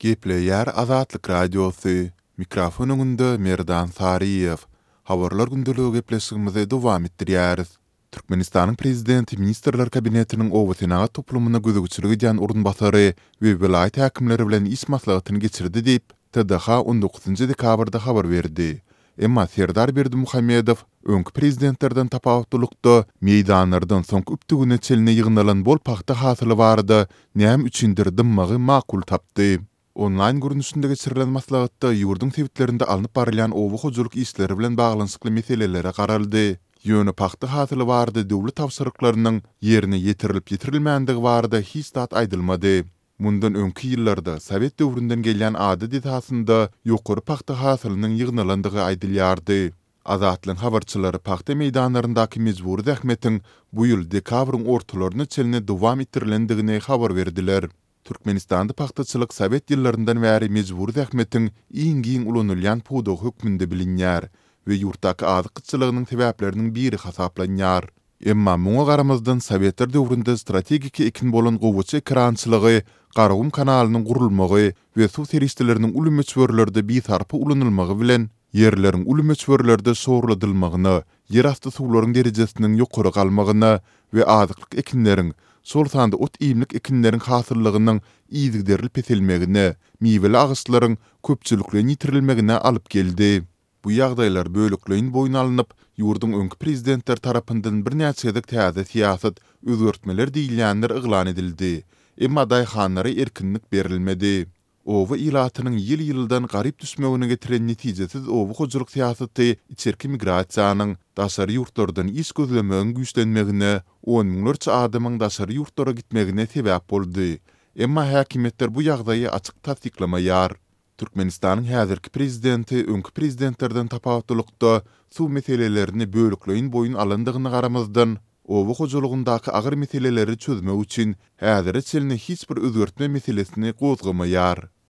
Gepleýär Azatlyk Radiosu. Mikrofon öňünde Merdan Sariýew. Habarlar gündäligi gepleşigimizi dowam etdirýäris. Türkmenistanyň prezidenti Ministrler Kabinetiniň Owa Senagat toplumyna gözegçiligi diýen urunbasary we vilayet häkimleri bilen iş maslahatyny geçirdi diýip TDH 19 dekabrda habar berdi. Emma Serdar Berdimuhammedow öňkü prezidentlerden tapawutlukda meýdanlardan soň üptügüne çeline ýygnalan bol paxta hasyly barada näme üçindir dymmagy makul tapdy. Online görnüşinde geçirilen maslahatda ýurdun sebitlerinde alınıp barılan owu hojuluk işleri bilen baglanyşykly meselelere garaldy. Ýöne paxta hasyly barada döwlet tawsyrlyklarynyň ýerine ýetirilip ýetirilmänligi barada hiç zat aýdylmady. Mundan öňki ýyllarda Sowet döwründen gelýän ady didasynda ýokary paxta hasylynyň ýygnalandygy aýdylýardy. Azatlyň habarçylary paxta meýdanlaryndaky mejburi zähmetiň bu ýyl dekabrın ortalaryna çeline dowam ettirilendigine habar berdiler. Türkmenistanda paxtaçylyk Sowet ýyllaryndan bäri mejburi zähmetiň iň ulanylýan pudo hökmünde bilinýär we ýurtdaky azyk-gıtçylygynyň sebäpleriniň biri hasaplanýar. Emma muňa garamazdan Sowetler döwründe strategik ekin bolan gowuçy ekrançylygy, Garagum kanalynyň gurulmagy we suw serişdeleriniň uly meçwerlerde bitarpy ulanylmagy bilen ýerleriň uly meçwerlerde soruladylymagyna, ýer asty suwlaryň derejesiniň ýokary galmagyna we azyklyk ekinleriň sol sanda ot iýimlik ekinleriň hasyllygynyň iýdigderilip peselmegine, miweli agyşlaryň köpçülikle ýitirilmegine alyp geldi. Bu ýagdaýlar bölükleýin boyun alınıp, ýurdun öňkü prezidentler tarapyndan bir näçe ýylyk täze siýasat özgertmeler diýilýänler yglan edildi. Emma daýhanlara erkinlik berilmedi. Owa ilatynyň ýyl-ýyldan garyp düşmegine getiren netijesiz owa hojuluk siýasaty içerki migrasiýanyň daşary ýurtlardan iş gözlemegiň güýçlenmegine, 10 miňlerçe adamyň daşary ýurtlara gitmegine sebäp boldy. Emma häkimetler bu ýagdaýy açyk tasdiklamaýar. Türkmenistanyň häzirki prezidenti öňkü prezidentlerden tapawutlukda suw meselelerini bölükleýin boyun alandygyna garamazdan owa hojulugyndaky agyr meseleleri çözmek üçin häzirçe çeline hiç bir özgertme meselesini gozgamaýar.